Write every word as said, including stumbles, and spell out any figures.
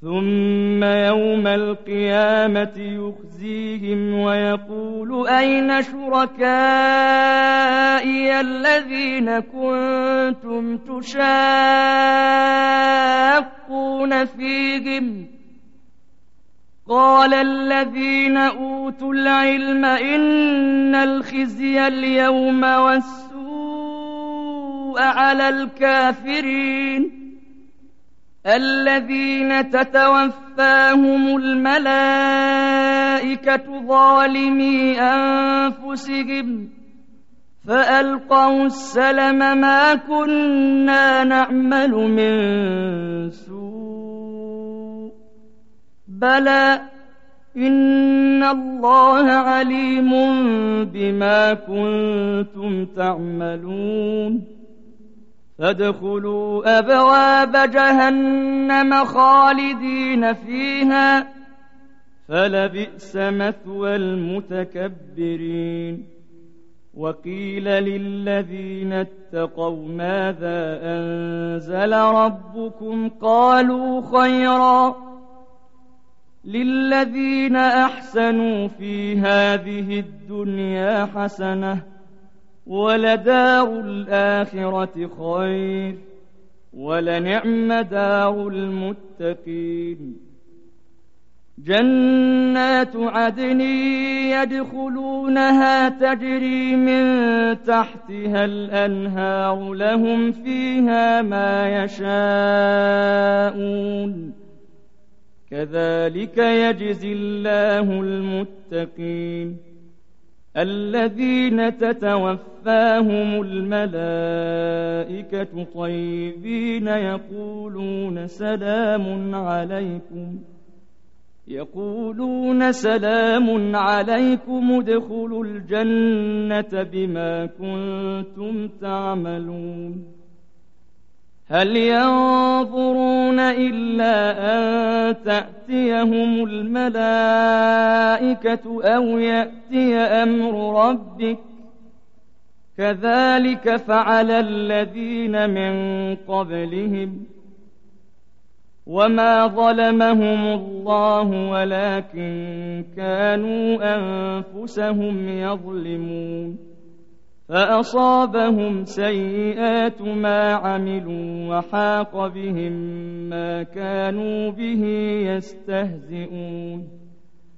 ثم يوم القيامة يخزيهم ويقول أين شركائي الذين كنتم تشاقون فيهم قال الذين أوتوا العلم إن الخزي اليوم والسوء على الكافرين الذين تتوفاهم الملائكة ظالمي أنفسهم فألقوا السلم ما كنا نعمل من سوء بلى إن الله عليم بما كنتم تعملون فادخلوا أبواب جهنم خالدين فيها فلبئس مثوى المتكبرين وقيل للذين اتقوا ماذا أنزل ربكم قالوا خيرا للذين أحسنوا في هذه الدنيا حسنة ولدار الآخرة خير ولنعم دار المتقين جنات عدن يدخلونها تجري من تحتها الأنهار لهم فيها ما يشاءون كذلك يجزي الله المتقين الذين تتوفاهم الملائكة طيبين يقولون سلام عليكم يقولون سلام عليكم ادخلوا الجنة بما كنتم تعملون هل ينظرون إلا أن تأتيهم الملائكة أو يأتي أمر ربك كذلك فعل الذين من قبلهم وما ظلمهم الله ولكن كانوا أنفسهم يظلمون فأصابهم سيئات ما عملوا وحاق بهم ما كانوا به يستهزئون